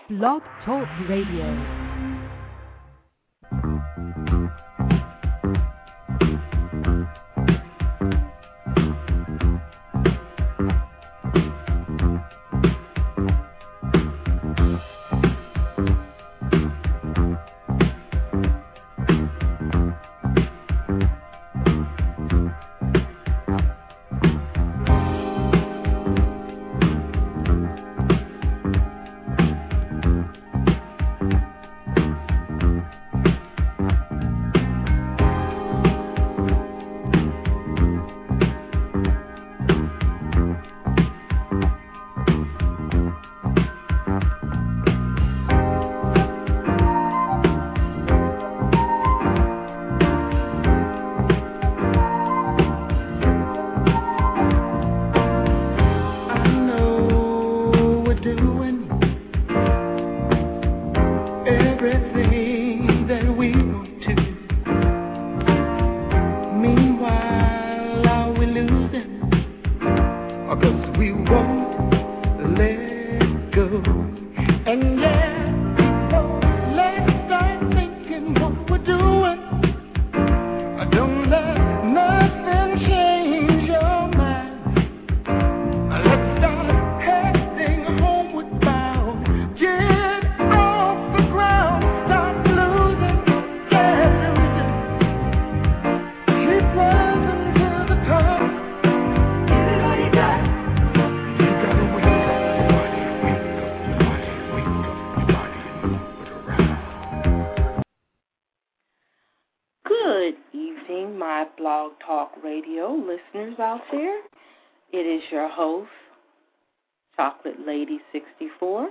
Blog Talk Radio. Out there, it is your host, Chocolate Lady 64,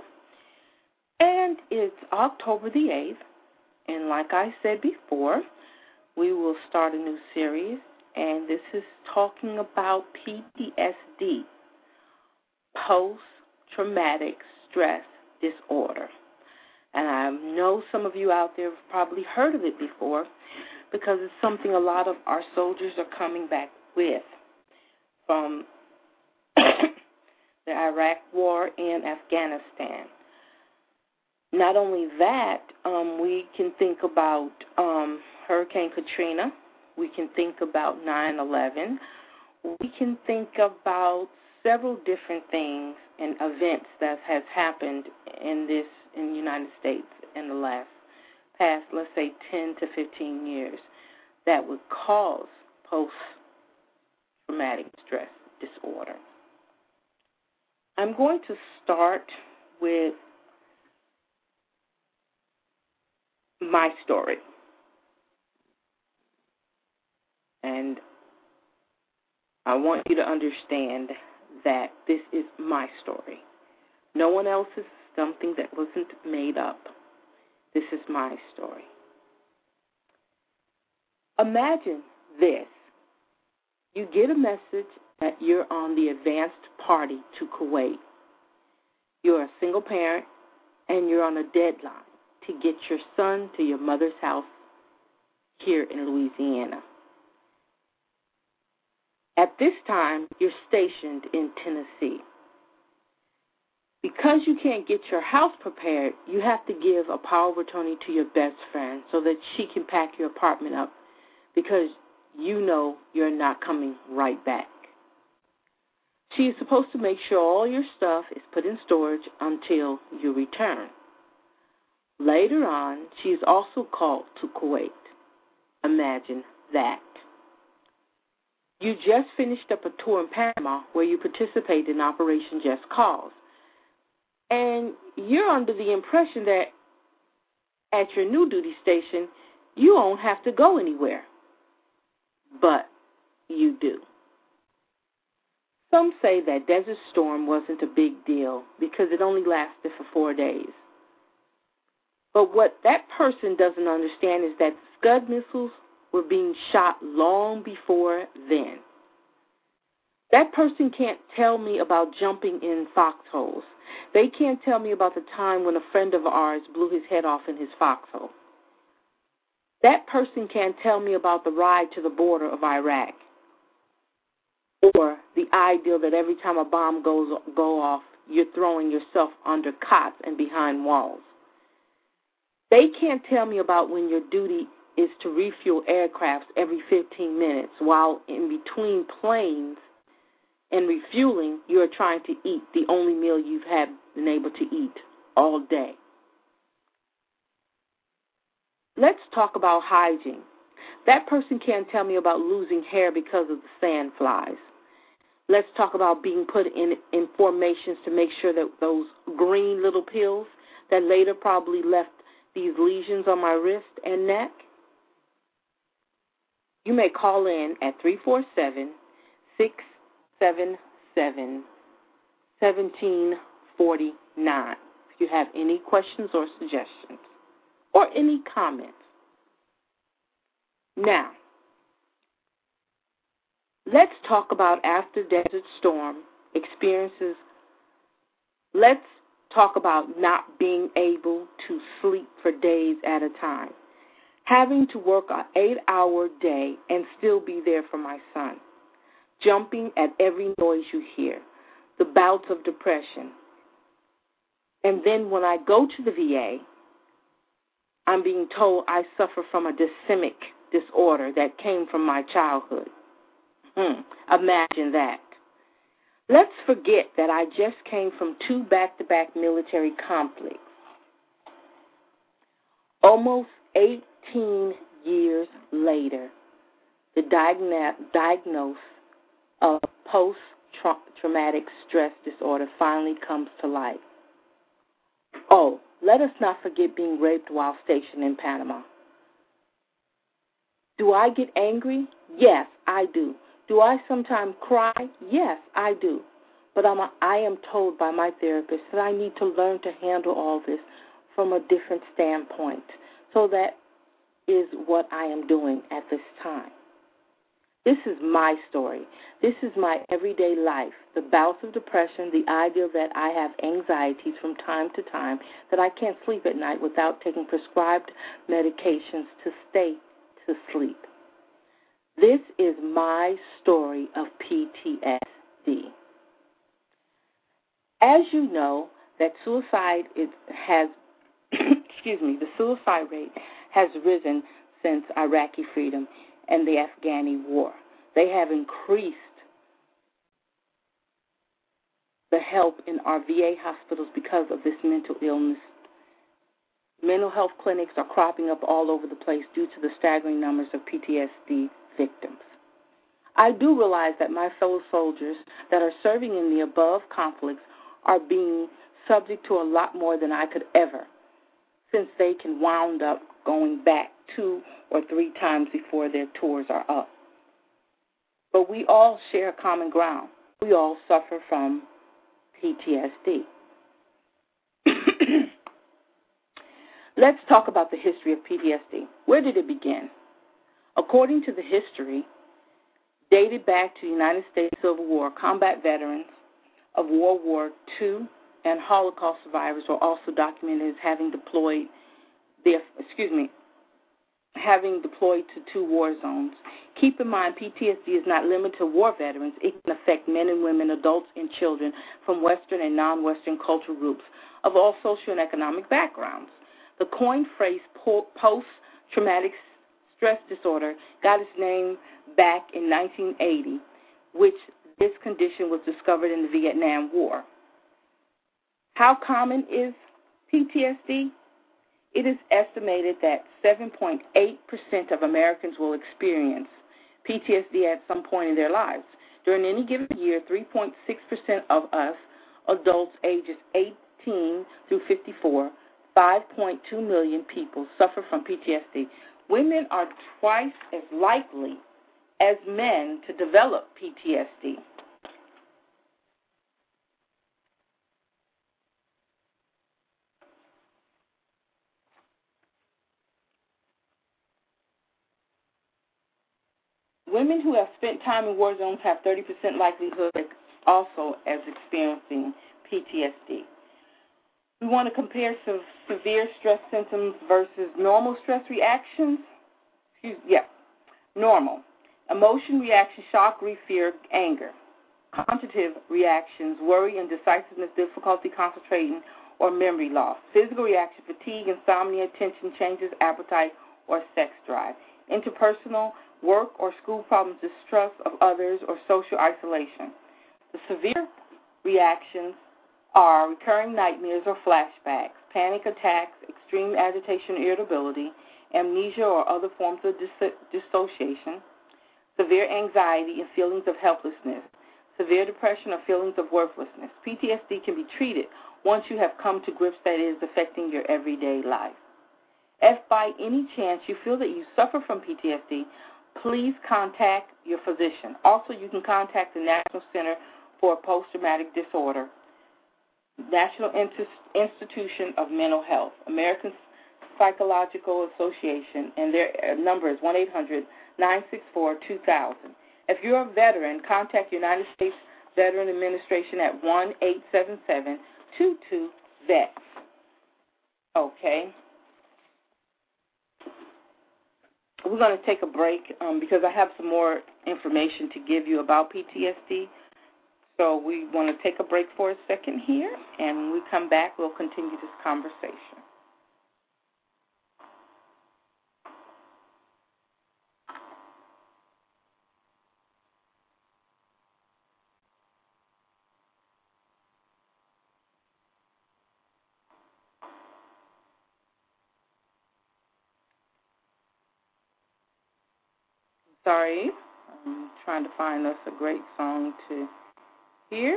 and it's October the 8th, and like I said before, we will start a new series, and this is talking about PTSD, post-traumatic stress disorder. And I know some of you out there have probably heard of it before because it's something a lot of our soldiers are coming back with from the Iraq War and Afghanistan. Not only that, we can think about Hurricane Katrina. We can think about 9/11. We can think about several different things and events that has happened in the United States in the past, let's say, 10 to 15 years that would cause post-traumatic stress disorder. I'm going to start with my story. And I want you to understand that this is my story. No one else's, something that wasn't made up. This is my story. Imagine this. You get a message that you're on the advanced party to Kuwait. You're a single parent, and you're on a deadline to get your son to your mother's house here in Louisiana. At this time, you're stationed in Tennessee. Because you can't get your house prepared, you have to give a power of attorney to your best friend so that she can pack your apartment up because you know you're not coming right back. She is supposed to make sure all your stuff is put in storage until you return. Later on, she is also called to Kuwait. Imagine that. You just finished up a tour in Panama where you participated in Operation Just Cause. And you're under the impression that at your new duty station, you won't have to go anywhere. But you do. Some say that Desert Storm wasn't a big deal because it only lasted for 4 days. But what that person doesn't understand is that Scud missiles were being shot long before then. That person can't tell me about jumping in foxholes. They can't tell me about the time when a friend of ours blew his head off in his foxhole. That person can't tell me about the ride to the border of Iraq or the ideal that every time a bomb go off, you're throwing yourself under cots and behind walls. They can't tell me about when your duty is to refuel aircrafts every 15 minutes while in between planes and refueling, you're trying to eat the only meal you've been able to eat all day. Let's talk about hygiene. That person can't tell me about losing hair because of the sand flies. Let's talk about being put in formations to make sure that those green little pills that later probably left these lesions on my wrist and neck. You may call in at 347-677-1749 if you have any questions or suggestions or any comments. Now, let's talk about after Desert Storm experiences. Let's talk about not being able to sleep for days at a time, having to work an 8-hour day and still be there for my son, jumping at every noise you hear, the bouts of depression. And then when I go to the VA, I'm being told I suffer from a dysemic disorder that came from my childhood. Imagine that. Let's forget that I just came from 2 back-to-back military conflicts. Almost 18 years later, the diagnosis of post-traumatic stress disorder finally comes to light. Oh, let us not forget being raped while stationed in Panama. Do I get angry? Yes, I do. Do I sometimes cry? Yes, I do. But I am told by my therapist that I need to learn to handle all this from a different standpoint. So that is what I am doing at this time. This is my story. This is my everyday life, the bouts of depression, the idea that I have anxieties from time to time, that I can't sleep at night without taking prescribed medications to stay to sleep. This is my story of PTSD. As you know, that suicide has, the suicide rate has risen since Iraqi freedom and the Afghani war. They have increased the help in our VA hospitals because of this mental illness. Mental health clinics are cropping up all over the place due to the staggering numbers of PTSD victims. I do realize that my fellow soldiers that are serving in the above conflicts are being subject to a lot more than I could ever, since they can wound up going back 2 or 3 times before their tours are up. But we all share common ground. We all suffer from PTSD. Let's talk about the history of PTSD. Where did it begin? According to the history, dated back to the United States Civil War, combat veterans of World War II and Holocaust survivors were also documented as having deployed to 2 war zones. Keep in mind, PTSD is not limited to war veterans. It can affect men and women, adults and children from Western and non-Western cultural groups of all social and economic backgrounds. The coined phrase post-traumatic stress disorder got its name back in 1980, which this condition was discovered in the Vietnam War. How common is PTSD? It is estimated that 7.8% of Americans will experience PTSD at some point in their lives. During any given year, 3.6% of us, adults ages 18 through 54, 5.2 million people suffer from PTSD. Women are twice as likely as men to develop PTSD. Women who have spent time in war zones have 30% likelihood also as experiencing PTSD. We want to compare severe stress symptoms versus normal stress reactions. Normal. Emotion, reaction, shock, grief, fear, anger. Cognitive reactions, worry, indecisiveness, difficulty concentrating, or memory loss. Physical reaction, fatigue, insomnia, attention changes, appetite, or sex drive. Interpersonal, work or school problems, distrust of others, or social isolation. The severe reactions are recurring nightmares or flashbacks, panic attacks, extreme agitation or irritability, amnesia or other forms of dissociation, severe anxiety and feelings of helplessness, severe depression or feelings of worthlessness. PTSD can be treated once you have come to grips that it is affecting your everyday life. If by any chance you feel that you suffer from PTSD, please contact your physician. Also, you can contact the National Center for Post-Traumatic Disorder, National Institution of Mental Health, American Psychological Association, and their number is 1-800-964-2000. If you're a veteran, contact United States Veteran Administration at 1-877-22-VET. Okay. We're going to take a break because I have some more information to give you about PTSD. So we want to take a break for a second here, and when we come back, we'll continue this conversation. Sorry, I'm trying to find us a great song to hear.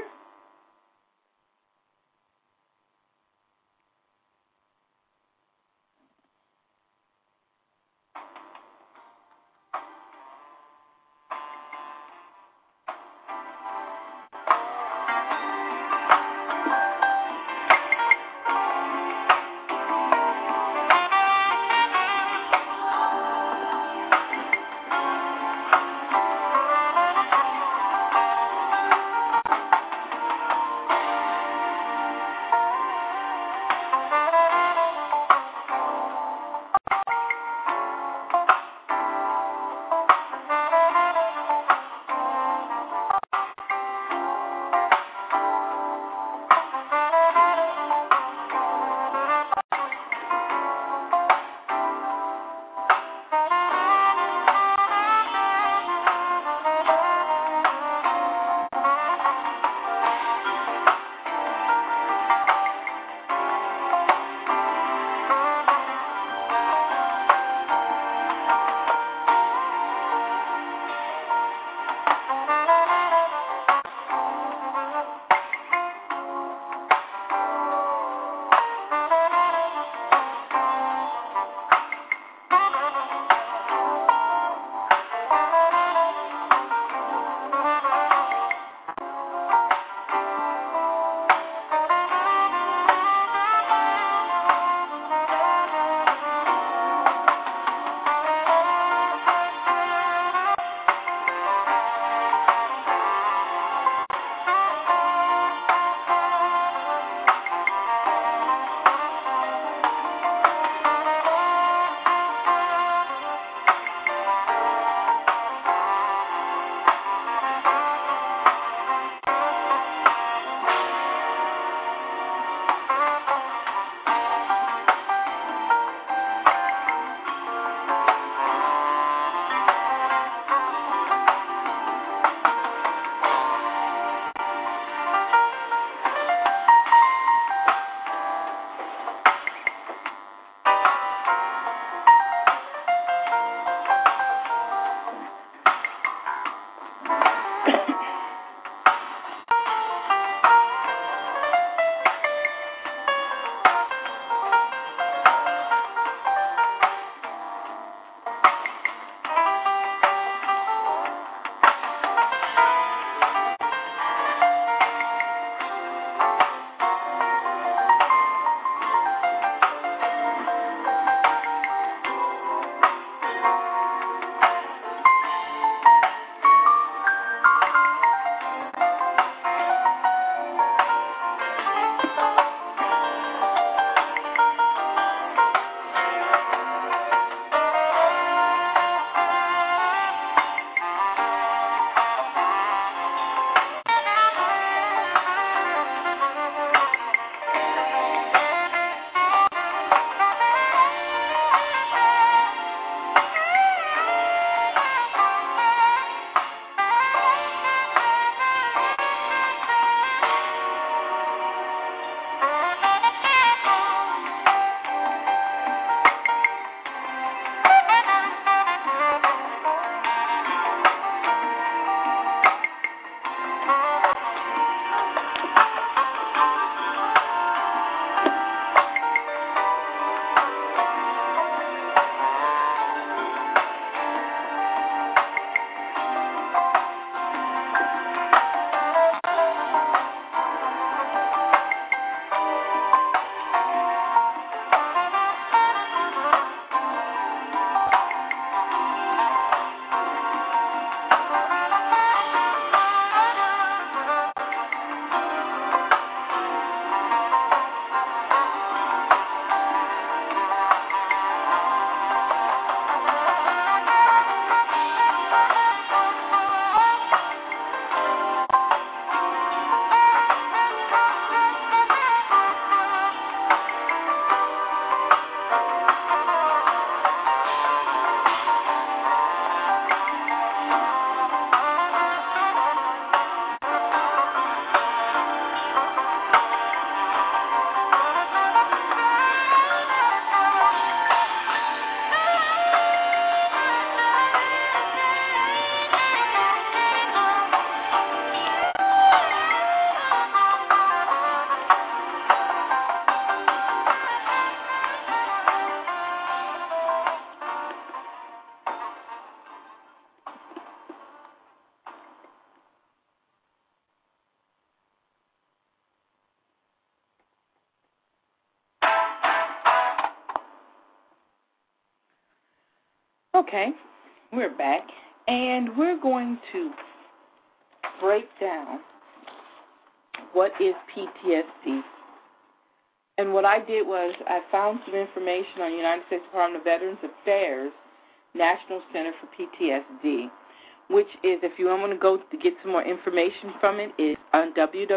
Okay, we're back, and we're going to break down what is PTSD. And what I did was I found some information on United States Department of Veterans Affairs National Center for PTSD, which is, if you want to go to get some more information from it, is on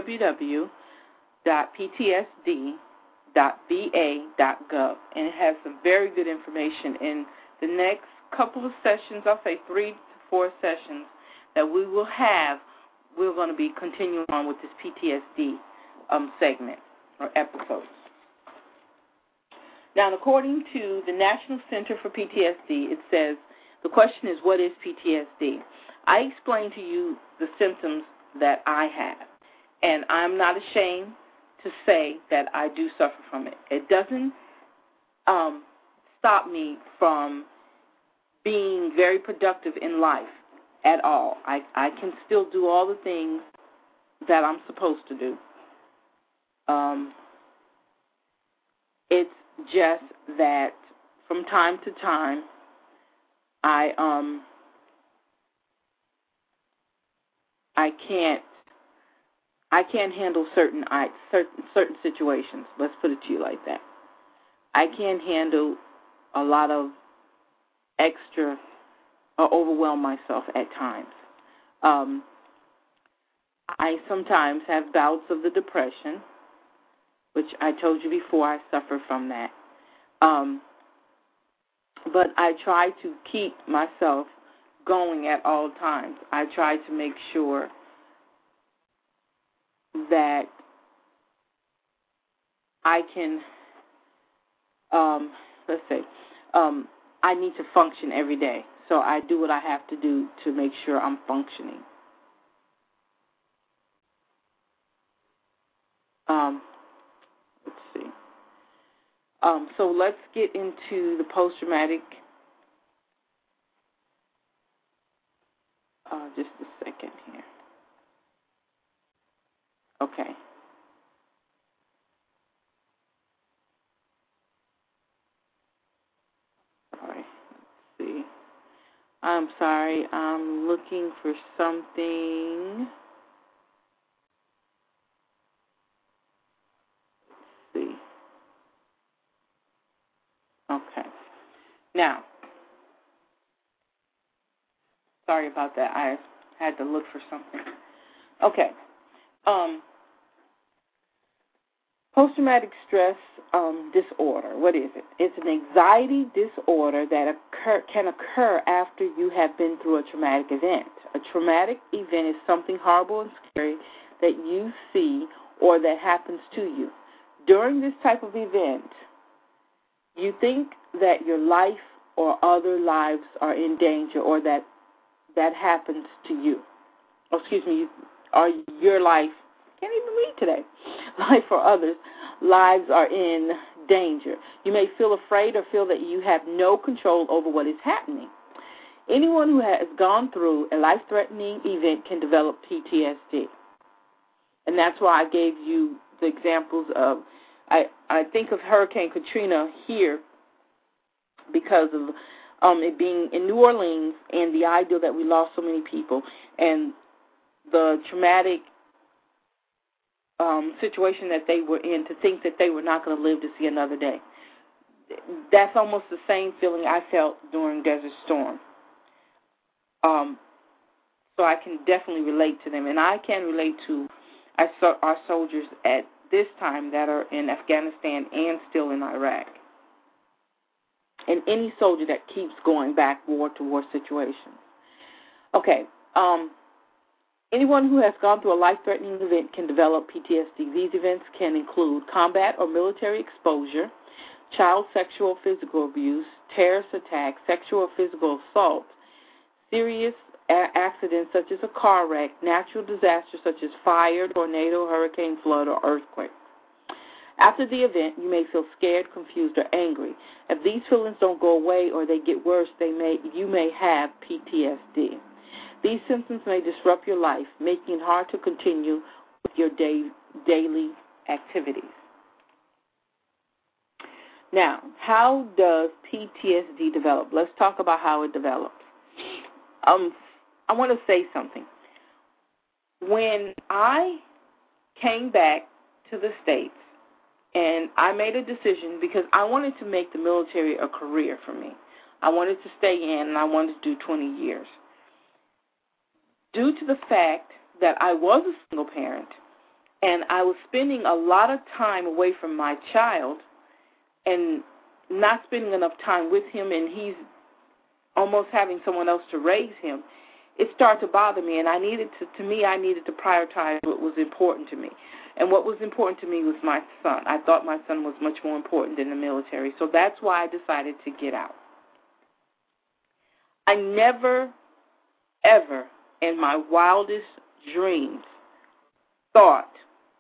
www.ptsd.va.gov. And it has some very good information. In the next couple of sessions, I'll say 3 to 4 sessions that we will have, we're going to be continuing on with this PTSD segment or episodes. Now, according to the National Center for PTSD, it says, the question is, what is PTSD? I explained to you the symptoms that I have, and I'm not ashamed to say that I do suffer from it. It doesn't stop me from being very productive in life at all. I can still do all the things that I'm supposed to do. It's just that from time to time, I can't handle certain situations. Let's put it to you like that. I can't handle a lot of extra or overwhelm myself at times. I sometimes have bouts of the depression, which I told you before I suffer from that. But I try to keep myself going at all times. I try to make sure that I can, I need to function every day. So I do what I have to do to make sure I'm functioning. Let's see. So let's get into the post-traumatic. Just a second here. Okay. All right. Let's see. I'm sorry. I'm looking for something. Let's see. Okay. Now, sorry about that. I had to look for something. Okay. Post-traumatic stress disorder. What is it? It's an anxiety disorder that can occur after you have been through a traumatic event. A traumatic event is something horrible and scary that you see or that happens to you. During this type of event, you think that your life or other lives are in danger, or that happens to you. Or your life, can't even read today, life or others' lives are in danger. You may feel afraid or feel that you have no control over what is happening. Anyone who has gone through a life-threatening event can develop PTSD. And that's why I gave you the examples of, I think of Hurricane Katrina here because of it being in New Orleans and the idea that we lost so many people and the traumatic situation that they were in, to think that they were not going to live to see another day. That's almost the same feeling I felt during Desert Storm. So I can definitely relate to them. And I can relate to our soldiers at this time that are in Afghanistan and still in Iraq. And any soldier that keeps going back war to war situations. Okay. Anyone who has gone through a life-threatening event can develop PTSD. These events can include combat or military exposure, child sexual or physical abuse, terrorist attacks, sexual or physical assault, serious accidents such as a car wreck, natural disasters such as fire, tornado, hurricane, flood, or earthquake. After the event, you may feel scared, confused, or angry. If these feelings don't go away or they get worse, you may have PTSD. These symptoms may disrupt your life, making it hard to continue with your daily activities. Now, how does PTSD develop? Let's talk about how it develops. I want to say something. When I came back to the States, and I made a decision because I wanted to make the military a career for me. I wanted to stay in, and I wanted to do 20 years. Due to the fact that I was a single parent, and I was spending a lot of time away from my child and not spending enough time with him, and he's almost having someone else to raise him, it started to bother me, and I needed to prioritize what was important to me. And what was important to me was my son. I thought my son was much more important than the military, so that's why I decided to get out. I never, ever in my wildest dreams thought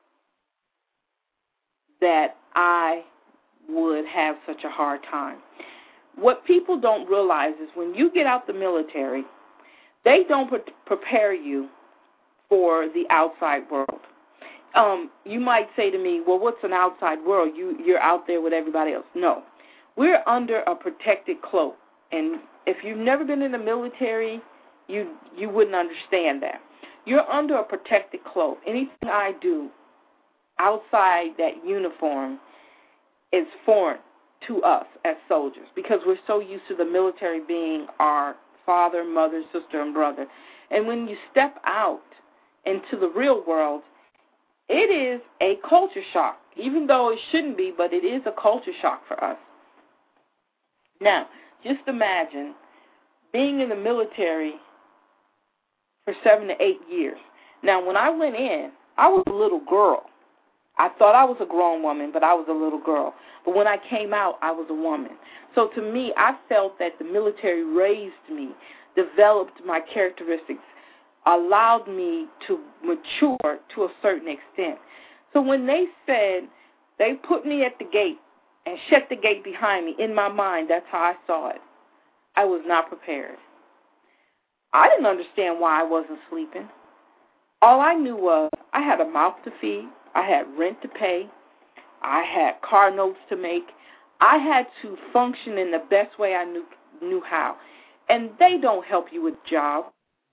that I would have such a hard time. What people don't realize is when you get out the military, they don't prepare you for the outside world. You might say to me, well, what's an outside world? You're out there with everybody else. No. We're under a protected cloak. And if you've never been in the military, you wouldn't understand that. You're under a protected cloak. Anything I do outside that uniform is foreign to us as soldiers because we're so used to the military being our father, mother, sister, and brother. And when you step out into the real world, it is a culture shock, even though it shouldn't be, but it is a culture shock for us. Now, just imagine being in the military for 7 to 8 years. Now, when I went in, I was a little girl. I thought I was a grown woman, but I was a little girl. But when I came out, I was a woman. So to me, I felt that the military raised me, developed my characteristics, allowed me to mature to a certain extent. So when they said they put me at the gate and shut the gate behind me, in my mind, that's how I saw it. I was not prepared. I didn't understand why I wasn't sleeping. All I knew was I had a mouth to feed. I had rent to pay. I had car notes to make. I had to function in the best way I knew how. And they don't help you with jobs.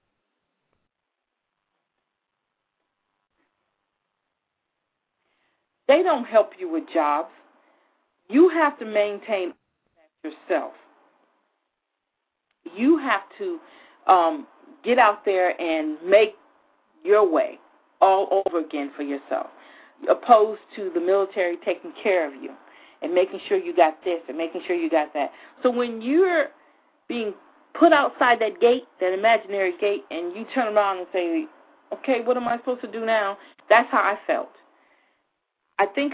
They don't help you with jobs. You have to maintain yourself. You have to get out there and make your way all over again for yourself, opposed to the military taking care of you and making sure you got this and making sure you got that. So when you're being put outside that gate, that imaginary gate, and you turn around and say, okay, what am I supposed to do now? That's how I felt. I think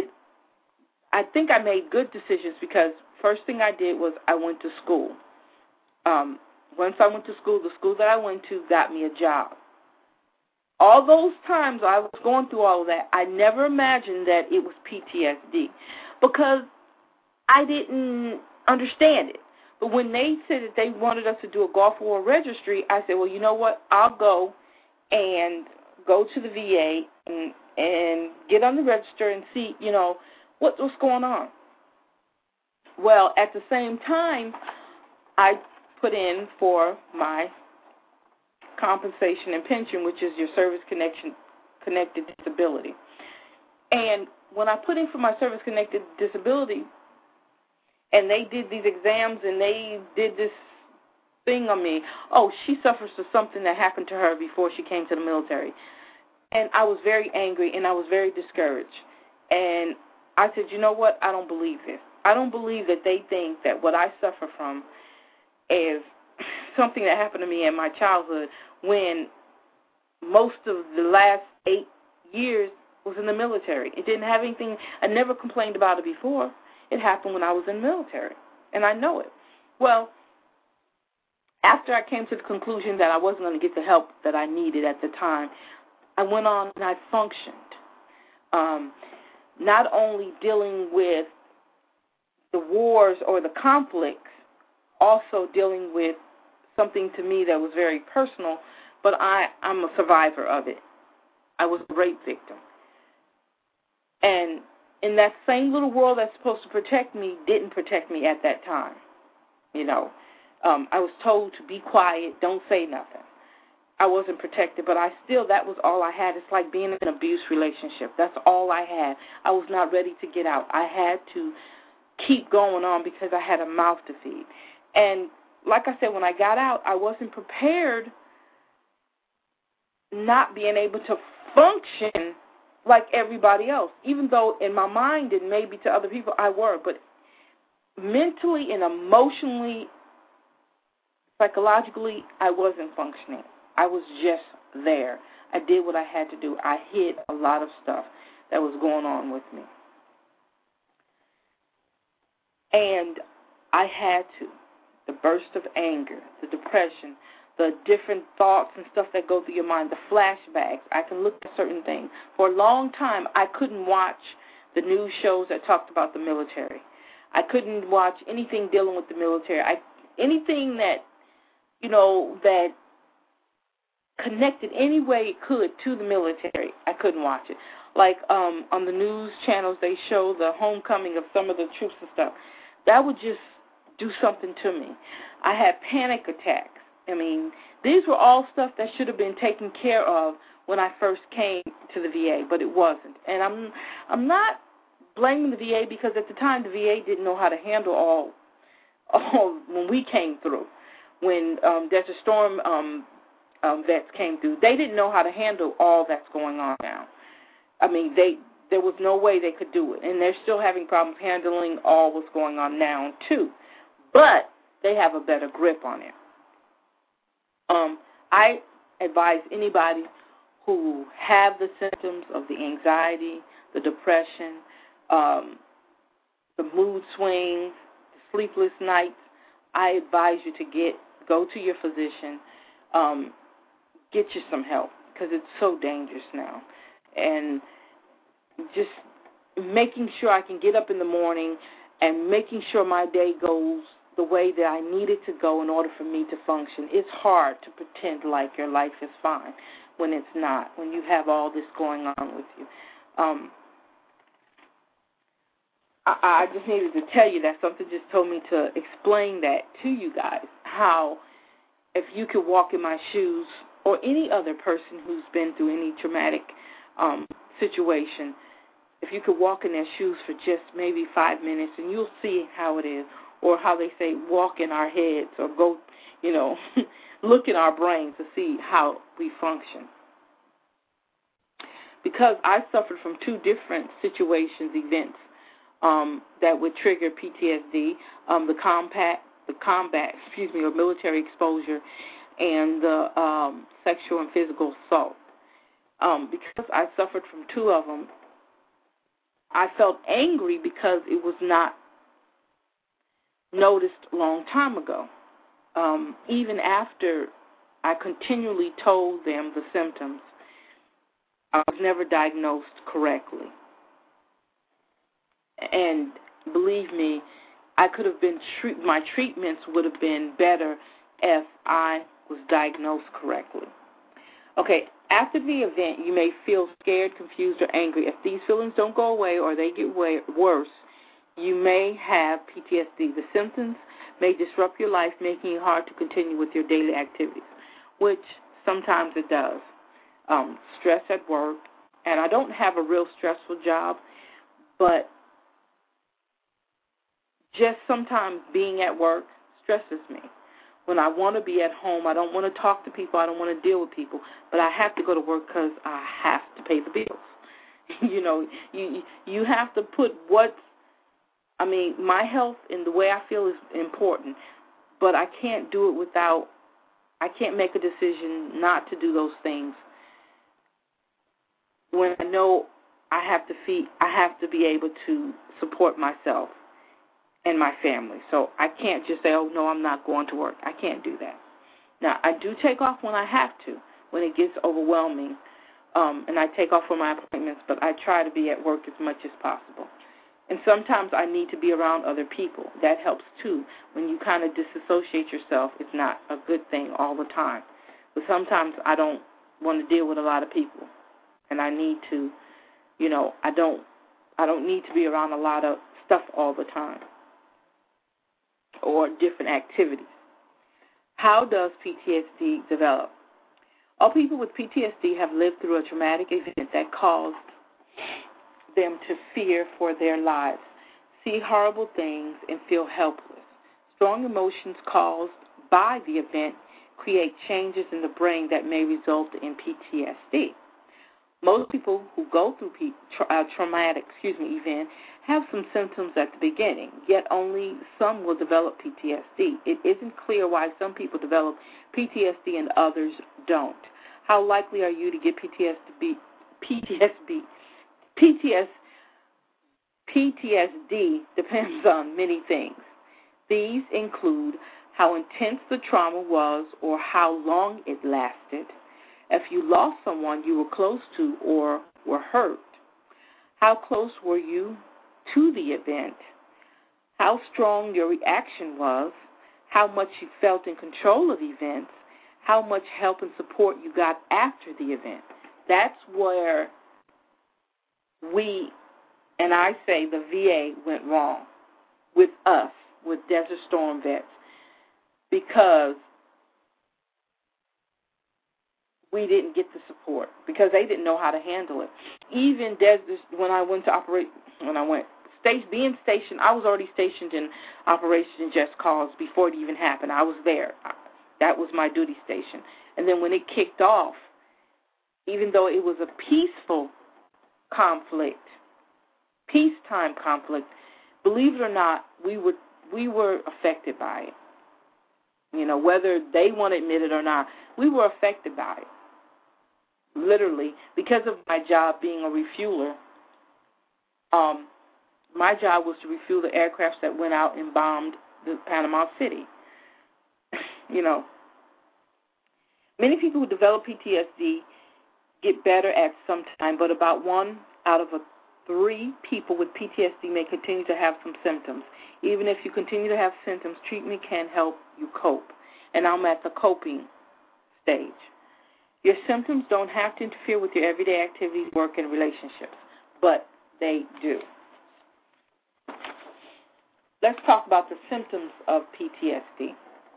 I made good decisions because first thing I did was I went to school. Once I went to school, the school that I went to got me a job. All those times I was going through all of that, I never imagined that it was PTSD because I didn't understand it. But when they said that they wanted us to do a Gulf War registry, I said, well, you know what? I'll go to the VA and get on the register and see, what's going on. Well, at the same time, I put in for my compensation and pension, which is your service-connected disability. And when I put in for my service-connected disability, and they did these exams and they did this thing on me, she suffers from something that happened to her before she came to the military. And I was very angry and I was very discouraged. And I said, you know what? I don't believe this. I don't believe that they think that what I suffer from is something that happened to me in my childhood when most of the last 8 years was in the military. It didn't have anything. I never complained about it before. It happened when I was in the military, and I know it. Well, after I came to the conclusion that I wasn't going to get the help that I needed at the time, I went on and I functioned, not only dealing with the wars or the conflicts, also dealing with something to me that was very personal, but I'm a survivor of it. I was a rape victim. And in that same little world that's supposed to protect me didn't protect me at that time. I was told to be quiet, don't say nothing. I wasn't protected, but that was all I had. It's like being in an abuse relationship. That's all I had. I was not ready to get out. I had to keep going on because I had a mouth to feed. And like I said, when I got out, I wasn't prepared, not being able to function like everybody else, even though in my mind and maybe to other people I were, but mentally and emotionally, psychologically, I wasn't functioning. I was just there. I did what I had to do. I hid a lot of stuff that was going on with me. And I had to. The burst of anger, the depression, the different thoughts and stuff that go through your mind, the flashbacks. I can look at certain things. For a long time, I couldn't watch the news shows that talked about the military. I couldn't watch anything dealing with the military. Anything that, that connected any way it could to the military, I couldn't watch it. Like on the news channels, they show the homecoming of some of the troops and stuff. That would just do something to me. I had panic attacks. These were all stuff that should have been taken care of when I first came to the VA, but it wasn't. And I'm not blaming the VA because at the time the VA didn't know how to handle all when we came through. When Desert Storm vets came through, they didn't know how to handle all that's going on now. There was no way they could do it, and they're still having problems handling all what's going on now too. But they have a better grip on it. I advise anybody who have the symptoms of the anxiety, the depression, the mood swings, the sleepless nights, I advise you to go to your physician, get you some help because it's so dangerous now. And just making sure I can get up in the morning and making sure my day goes the way that I need it to go in order for me to function. It's hard to pretend like your life is fine when it's not, when you have all this going on with you. I just needed to tell you that. Something just told me to explain that to you guys, how if you could walk in my shoes or any other person who's been through any traumatic situation, if you could walk in their shoes for just maybe 5 minutes and you'll see how it is, or how they say walk in our heads or go, look in our brains to see how we function. Because I suffered from 2 different situations, events, that would trigger PTSD, the combat, or military exposure, and the sexual and physical assault. Because I suffered from 2 of them, I felt angry because it was not noticed a long time ago. Even after I continually told them the symptoms, I was never diagnosed correctly. And believe me, I could have been my treatments would have been better if I was diagnosed correctly. Okay, after the event, you may feel scared, confused, or angry. If these feelings don't go away or they get worse, you may have PTSD. The symptoms may disrupt your life, making it hard to continue with your daily activities, which sometimes it does. Stress at work, and I don't have a real stressful job, but just sometimes being at work stresses me. When I want to be at home, I don't want to talk to people, I don't want to deal with people, but I have to go to work because I have to pay the bills. You have to put my health and the way I feel is important, but I can't do it I can't make a decision not to do those things when I know I have to be able to support myself and my family. So I can't just say, oh, no, I'm not going to work. I can't do that. Now, I do take off when I have to, when it gets overwhelming, and I take off for my appointments, but I try to be at work as much as possible. And sometimes I need to be around other people. That helps, too. When you kind of disassociate yourself, it's not a good thing all the time. But sometimes I don't want to deal with a lot of people, and I need to, I don't need to be around a lot of stuff all the time or different activities. How does PTSD develop? All people with PTSD have lived through a traumatic event that caused them to fear for their lives, see horrible things, and feel helpless. Strong emotions caused by the event create changes in the brain that may result in PTSD. Most people who go through traumatic event have some symptoms at the beginning, yet only some will develop PTSD. It isn't clear why some people develop PTSD and others don't. How likely are you to get PTSD depends on many things. These include how intense the trauma was or how long it lasted, if you lost someone you were close to or were hurt, how close were you to the event, how strong your reaction was, how much you felt in control of events, how much help and support you got after the event. That's where we, and I say the VA, went wrong with us, with Desert Storm vets, because we didn't get the support, because they didn't know how to handle it. Even when I went to being stationed, I was already stationed in Operation Just Cause before it even happened. I was there. That was my duty station. And then when it kicked off, even though it was a peaceful conflict, peacetime conflict, believe it or not, we were affected by it. You know, whether they want to admit it or not, we were affected by it. Literally, because of my job being a refueler, my job was to refuel the aircrafts that went out and bombed the Panama City. You know, many people who develop PTSD get better at some time, but about 1 out of 3 people with PTSD may continue to have some symptoms. Even if you continue to have symptoms, treatment can help you cope. And I'm at the coping stage. Your symptoms don't have to interfere with your everyday activities, work, and relationships, but they do. Let's talk about the symptoms of PTSD.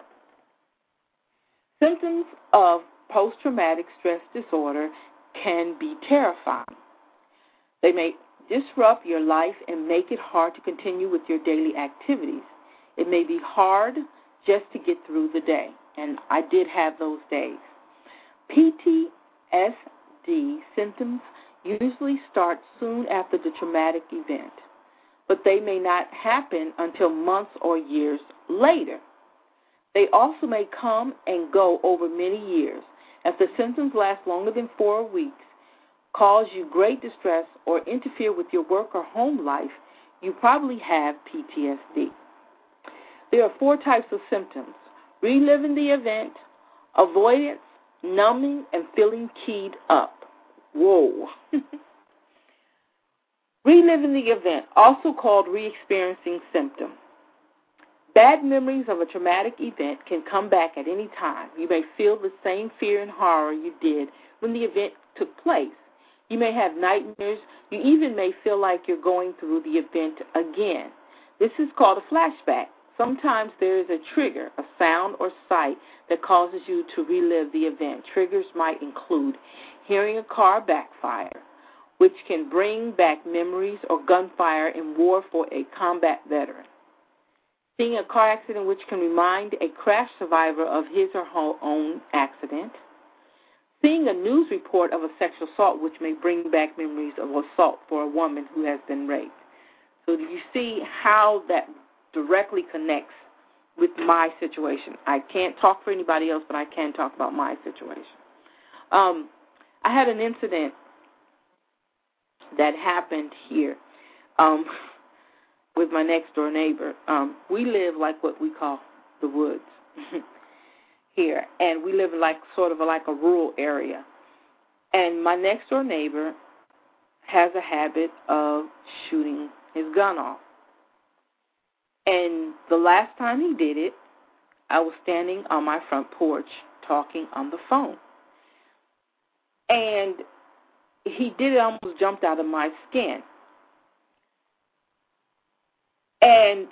Symptoms of post-traumatic stress disorder can be terrifying. They may disrupt your life and make it hard to continue with your daily activities. It may be hard just to get through the day, and I did have those days. PTSD symptoms usually start soon after the traumatic event, but they may not happen until months or years later. They also may come and go over many years. If the symptoms last longer than 4 weeks, cause you great distress, or interfere with your work or home life, you probably have PTSD. There are 4 types of symptoms: reliving the event, avoidance, numbing, and feeling keyed up. Whoa. Reliving the event, also called re-experiencing symptoms. Bad memories of a traumatic event can come back at any time. You may feel the same fear and horror you did when the event took place. You may have nightmares. You even may feel like you're going through the event again. This is called a flashback. Sometimes there is a trigger, a sound or sight that causes you to relive the event. Triggers might include hearing a car backfire, which can bring back memories, or gunfire in war for a combat veteran. Seeing a car accident, which can remind a crash survivor of his or her own accident. Seeing a news report of a sexual assault, which may bring back memories of assault for a woman who has been raped. So do you see how that directly connects with my situation? I can't talk for anybody else, but I can talk about my situation. I had an incident that happened here with my next-door neighbor. We live like what we call the woods here, and we live in like sort of like a rural area. And my next-door neighbor has a habit of shooting his gun off. And the last time he did it, I was standing on my front porch talking on the phone. And he did it, almost jumped out of my skin. And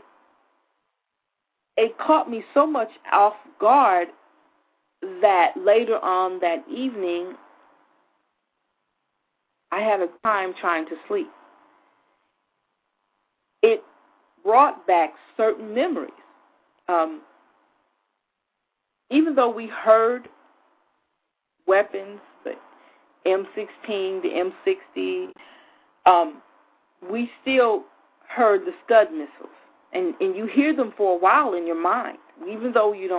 it caught me so much off guard that later on that evening, I had a time trying to sleep. It brought back certain memories. Even though we heard weapons, the M16, the M60, we still heard the Scud missiles. And you hear them for a while in your mind, even though you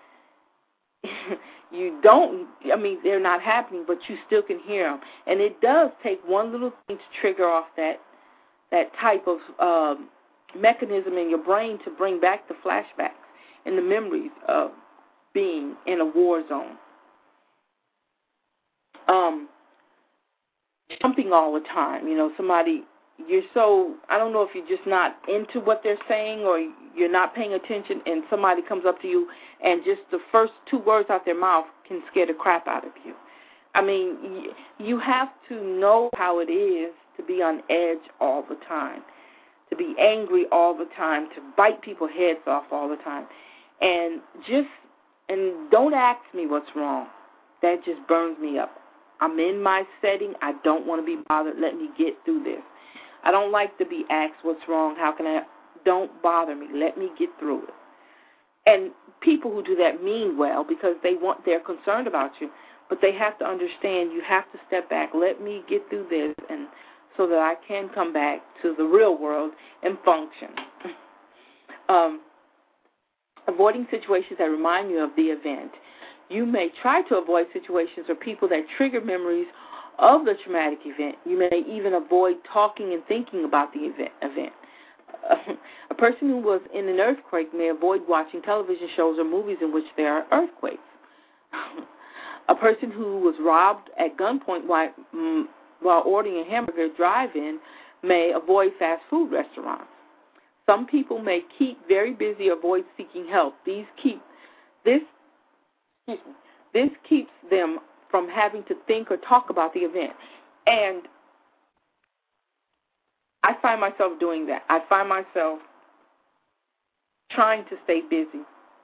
don't, I mean, they're not happening, but you still can hear them. And it does take one little thing to trigger off that type of mechanism in your brain to bring back the flashbacks and the memories of being in a war zone. Jumping all the time, somebody, you're so, I don't know if you're just not into what they're saying or you're not paying attention, and somebody comes up to you and just the first two words out their mouth can scare the crap out of you. I mean, you have to know how it is to be on edge all the time, to be angry all the time, to bite people's heads off all the time. And don't ask me what's wrong. That just burns me up. I'm in my setting. I don't want to be bothered. Let me get through this. I don't like to be asked what's wrong. How can I? Don't bother me. Let me get through it. And people who do that mean well because they're concerned about you, but they have to understand you have to step back. Let me get through this, and so that I can come back to the real world and function. Avoiding situations that remind you of the event. You may try to avoid situations or people that trigger memories of the traumatic event. You may even avoid talking and thinking about the event. A person who was in an earthquake may avoid watching television shows or movies in which there are earthquakes. A person who was robbed at gunpoint while ordering a hamburger drive-in may avoid fast food restaurants. Some people may keep very busy or avoid seeking help. This keeps them from having to think or talk about the event. And I find myself doing that. I find myself trying to stay busy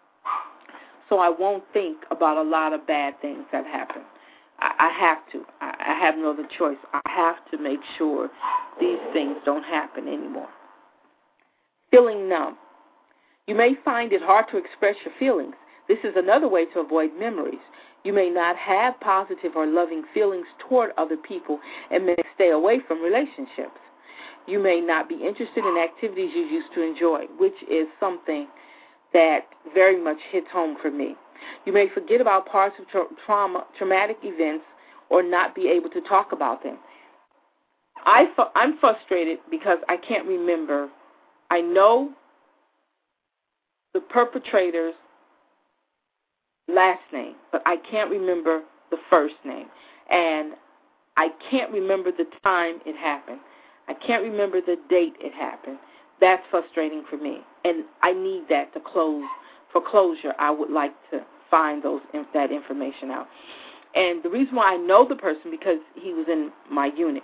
so I won't think about a lot of bad things that happen. I have to. I have no other choice. I have to make sure these things don't happen anymore. Feeling numb. You may find it hard to express your feelings. This is another way to avoid memories. You may not have positive or loving feelings toward other people and may stay away from relationships. You may not be interested in activities you used to enjoy, which is something that very much hits home for me. You may forget about parts of traumatic events or not be able to talk about them. I'm frustrated because I can't remember. I know the perpetrator's last name, but I can't remember the first name. And I can't remember the time it happened. I can't remember the date it happened. That's frustrating for me. And I need that to close. For closure, I would like to find that information out. And the reason why I know the person, because he was in my unit.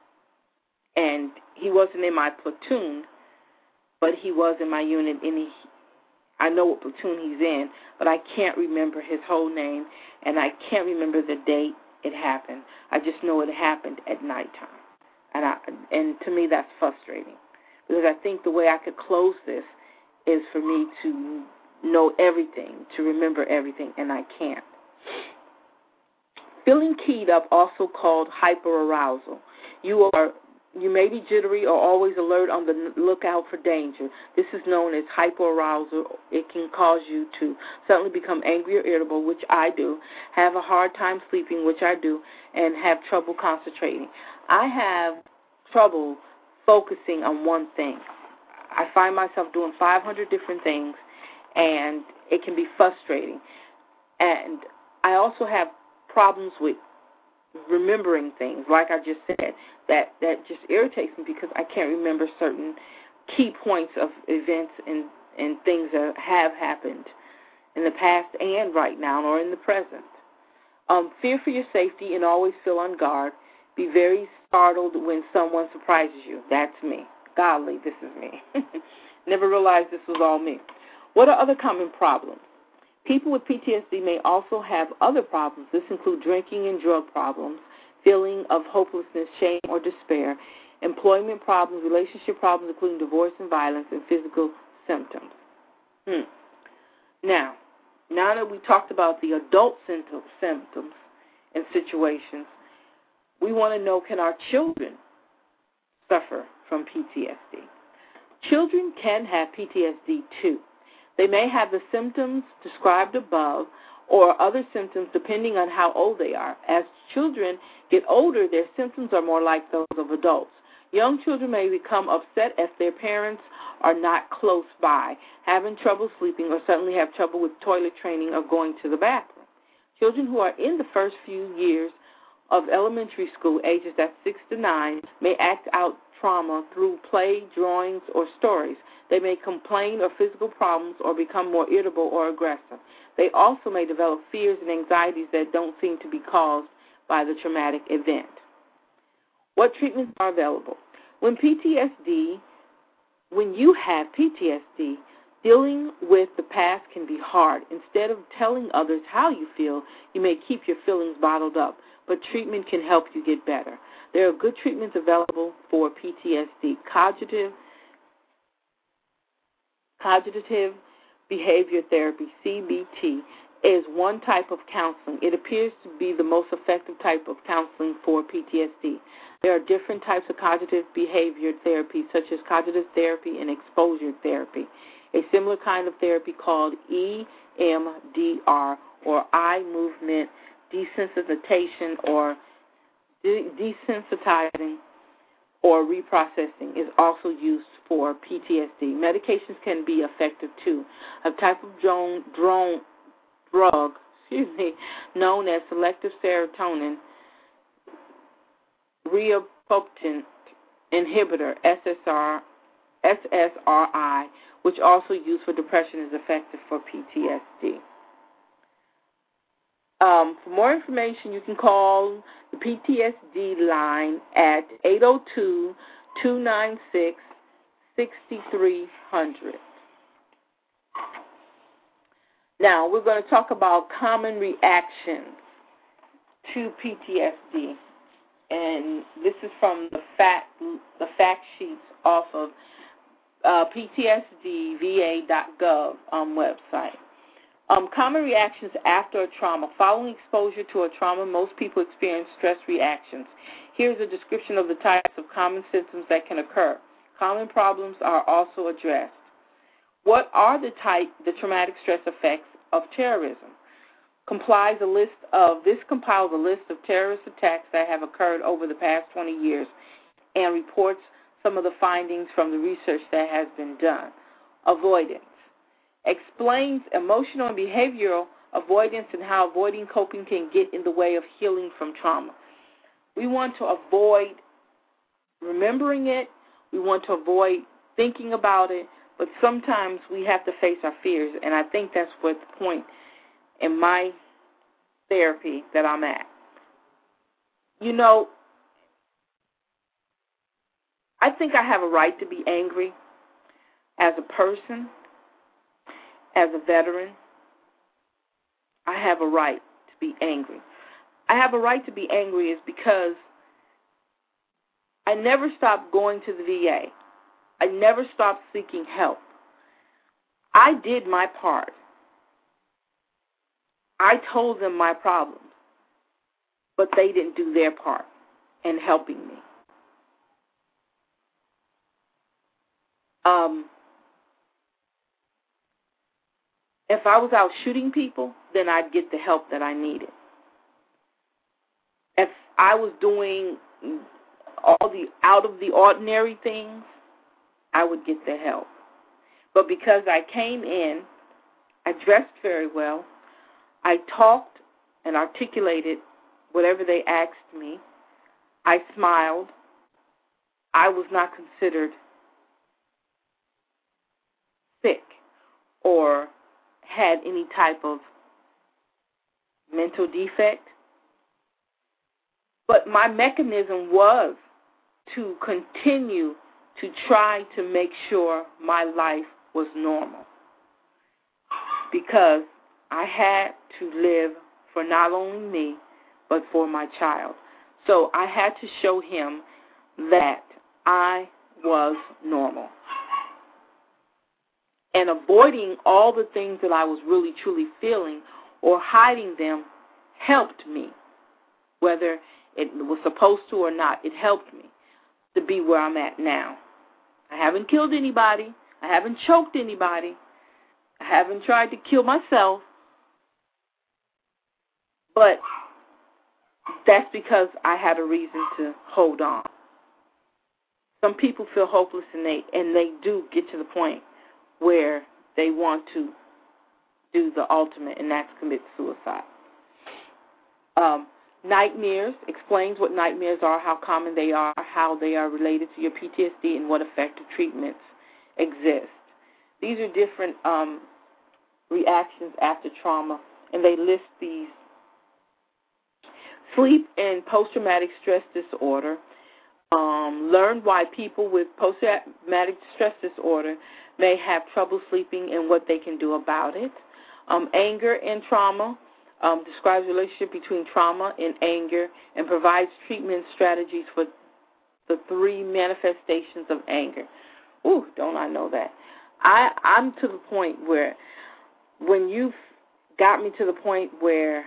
And he wasn't in my platoon, but he was in my unit, and I know what platoon he's in, but I can't remember his whole name, and I can't remember the date it happened. I just know it happened at nighttime. And to me, that's frustrating, because I think the way I could close this is for me to know everything, to remember everything, and I can't. Feeling keyed up, also called hyperarousal. You may be jittery or always alert on the lookout for danger. This is known as hyperarousal. It can cause you to suddenly become angry or irritable, which I do, have a hard time sleeping, which I do, and have trouble concentrating. I have trouble focusing on one thing. I find myself doing 500 different things, and it can be frustrating. And I also have problems with remembering things, like I just said, that just irritates me because I can't remember certain key points of events and things that have happened in the past and right now or in the present. Fear for your safety and always feel on guard. Be very startled when someone surprises you. That's me. Golly, this is me. Never realized this was all me. What are other common problems? People with PTSD may also have other problems. This includes drinking and drug problems, feeling of hopelessness, shame, or despair, employment problems, relationship problems, including divorce and violence, and physical symptoms. Now that we talked about the adult symptoms and situations, we want to know, can our children suffer from PTSD? Children can have PTSD too. They may have the symptoms described above or other symptoms depending on how old they are. As children get older, their symptoms are more like those of adults. Young children may become upset if their parents are not close by, having trouble sleeping, or suddenly have trouble with toilet training or going to the bathroom. Children who are in the first few years of elementary school, ages at 6 to 9, may act out trauma through play, drawings, or stories. They may complain of physical problems or become more irritable or aggressive. They also may develop fears and anxieties that don't seem to be caused by the traumatic event. What treatments are available? When you have PTSD, dealing with the past can be hard. Instead of telling others how you feel, you may keep your feelings bottled up, but treatment can help you get better. There are good treatments available for PTSD. Cognitive behavior therapy, CBT, is one type of counseling. It appears to be the most effective type of counseling for PTSD. There are different types of cognitive behavior therapy, such as cognitive therapy and exposure therapy. A similar kind of therapy called EMDR, or eye movement desensitization, or desensitizing or reprocessing, is also used for PTSD. Medications can be effective too. A type of drug known as selective serotonin reuptake inhibitor, SSRI, which also used for depression, is effective for PTSD. For more information, you can call the PTSD line at 802-296-6300. Now, we're going to talk about common reactions to PTSD. And this is from the fact sheets off of PTSDVA.gov website. Common reactions after a trauma. Following exposure to a trauma, most people experience stress reactions. Here's a description of the types of common symptoms that can occur. Common problems are also addressed. What are the traumatic stress effects of terrorism? Compiles a list of terrorist attacks that have occurred over the past 20 years and reports some of the findings from the research that has been done. Avoidance. Explains emotional and behavioral avoidance and how avoiding coping can get in the way of healing from trauma. We want to avoid remembering it. We want to avoid thinking about it. But sometimes we have to face our fears, and I think that's what the point in my therapy that I'm at. You know, I think I have a right to be angry as a person, as a veteran. I have a right to be angry. I have a right to be angry is because I never stopped going to the VA. I never stopped seeking help. I did my part. I told them my problems, but they didn't do their part in helping me. If I was out shooting people, then I'd get the help that I needed. If I was doing all the out of the ordinary things, I would get the help. But because I came in, I dressed very well, I talked and articulated whatever they asked me, I smiled, I was not considered sick or had any type of mental defect. But my mechanism was to continue to try to make sure my life was normal, because I had to live for not only me, but for my child. So I had to show him that I was normal. And avoiding all the things that I was really, truly feeling or hiding them helped me. Whether it was supposed to or not, it helped me to be where I'm at now. I haven't killed anybody. I haven't choked anybody. I haven't tried to kill myself. But that's because I had a reason to hold on. Some people feel hopeless, and they do get to the point where they want to do the ultimate, and that's commit suicide. Nightmares explains what nightmares are, how common they are, how they are related to your PTSD, and what effective treatments exist. These are different reactions after trauma, and they list these. Sleep and post-traumatic stress disorder. Learn why people with post-traumatic stress disorder may have trouble sleeping and what they can do about it. Anger and trauma describes the relationship between trauma and anger and provides treatment strategies for the 3 manifestations of anger. Ooh, don't I know that? I'm to the point where when you've got me to the point where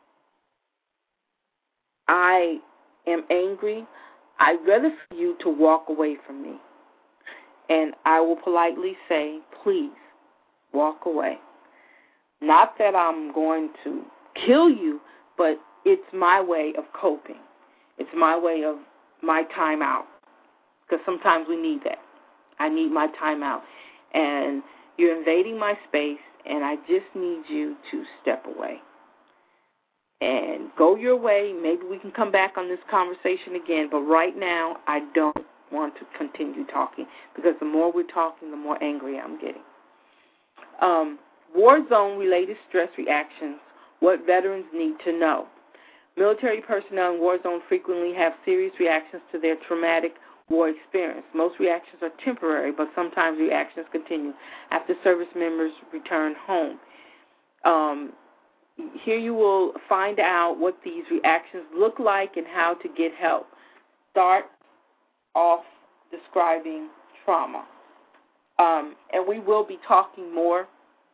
I am angry, I'd rather for you to walk away from me. And I will politely say, please, walk away. Not that I'm going to kill you, but it's my way of coping. It's my way of my time out. Because sometimes we need that. I need my time out. And you're invading my space, and I just need you to step away. And go your way. Maybe we can come back on this conversation again. But right now, I don't want to continue talking, because the more we're talking, the more angry I'm getting. War zone-related stress reactions, what veterans need to know. Military personnel in war zone frequently have serious reactions to their traumatic war experience. Most reactions are temporary, but sometimes reactions continue after service members return home. Here you will find out what these reactions look like and how to get help. Start off describing trauma. And we will be talking more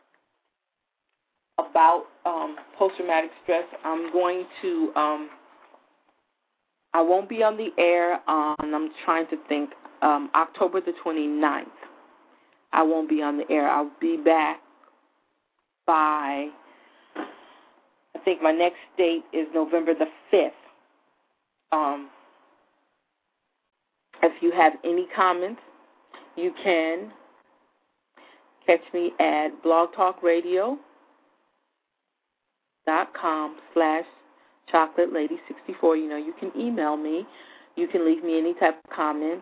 about post-traumatic stress. I'm going to, I won't be on the air on, I'm trying to think, October the 29th. I won't be on the air. I'll be back by, I think my next date is November the 5th. If you have any comments, you can catch me at blogtalkradio.com/chocolatelady64. You know, you can email me. You can leave me any type of comments.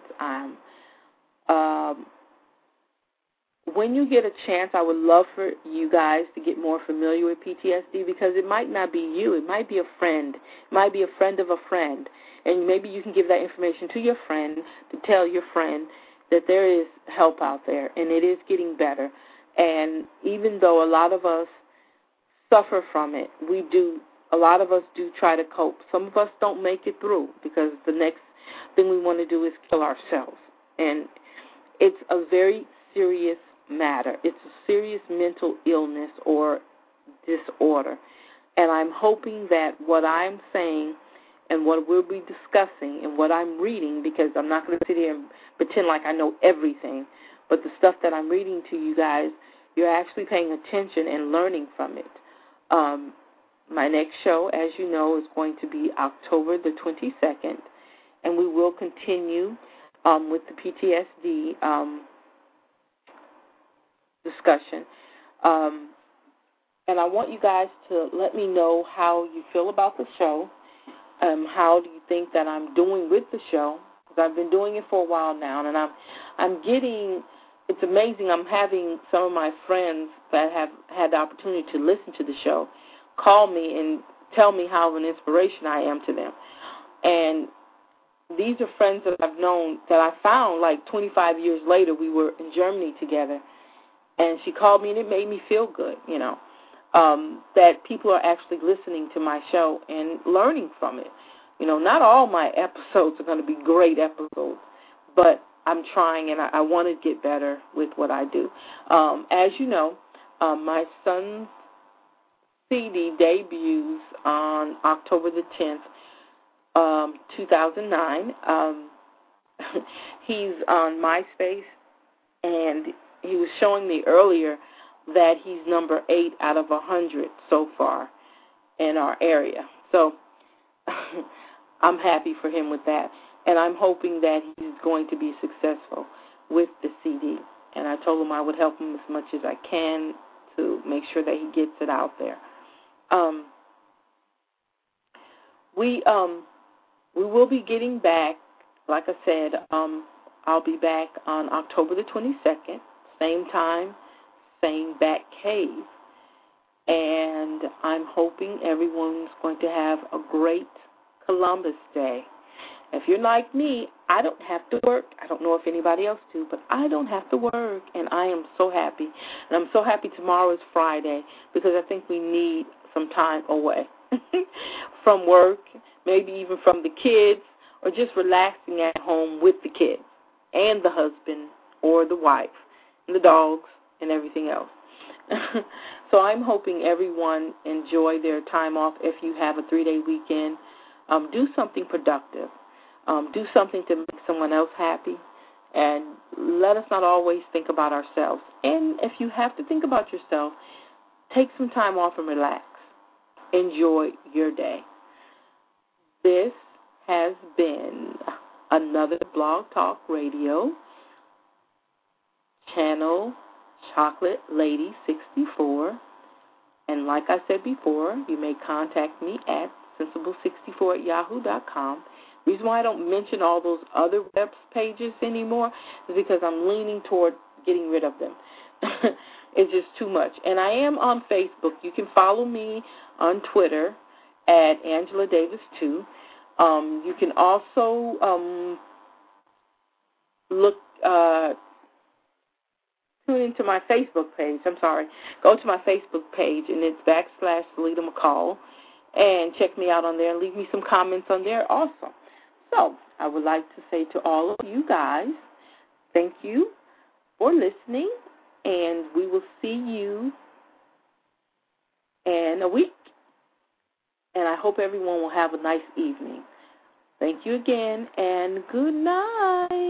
When you get a chance, I would love for you guys to get more familiar with PTSD, because it might not be you. It might be a friend. It might be a friend of a friend. And maybe you can give that information to your friend to tell your friend that there is help out there, and it is getting better. And even though a lot of us suffer from it, a lot of us do try to cope. Some of us don't make it through, because the next thing we want to do is kill ourselves. And it's a very serious matter. It's a serious mental illness or disorder. And I'm hoping that what I'm saying and what we'll be discussing and what I'm reading, because I'm not going to sit here and pretend like I know everything, but the stuff that I'm reading to you guys, you're actually paying attention and learning from it. My next show, as you know, is going to be October the 22nd, and we will continue with the PTSD discussion. And I want you guys to let me know how you feel about the show. How do you think that I'm doing with the show? Because I've been doing it for a while now, and I'm getting, it's amazing, I'm having some of my friends that have had the opportunity to listen to the show call me and tell me how of an inspiration I am to them. And these are friends that I've known that I found like 25 years later. We were in Germany together, and she called me, and it made me feel good, that people are actually listening to my show and learning from it. Not all my episodes are going to be great episodes, but I'm trying, and I want to get better with what I do. As you know, my son's CD debuts on October the 10th, 2009. He's on MySpace, and he was showing me earlier that he's number 8 out of 100 so far in our area. So I'm happy for him with that, and I'm hoping that he's going to be successful with the CD. And I told him I would help him as much as I can to make sure that he gets it out there. We will be getting back, like I said, I'll be back on October the 22nd, same time, same Bat Cave. And I'm hoping everyone's going to have a great Columbus Day. If you're like me, I don't have to work. I don't know if anybody else do, but I don't have to work, and I am so happy. And I'm so happy tomorrow is Friday because I think we need some time away from work, maybe even from the kids, or just relaxing at home with the kids and the husband or the wife and the dogs and everything else. So I'm hoping everyone enjoy their time off. If you have a 3-day weekend, do something productive. Do something to make someone else happy, and let us not always think about ourselves. And if you have to think about yourself, take some time off and relax. Enjoy your day. This has been another Blog Talk Radio, channel Chocolate Lady 64. And like I said before, you may contact me at sensible64@yahoo.com. The reason why I don't mention all those other web pages anymore is because I'm leaning toward getting rid of them. It's just too much. And I am on Facebook. You can follow me on Twitter at Angela Davis 2. You can also tune into my Facebook page. Go to my Facebook page, and it's /Selita McCall, and check me out on there and leave me some comments on there also. So I would like to say to all of you guys, thank you for listening, and we will see you in a week. And I hope everyone will have a nice evening. Thank you again, and good night.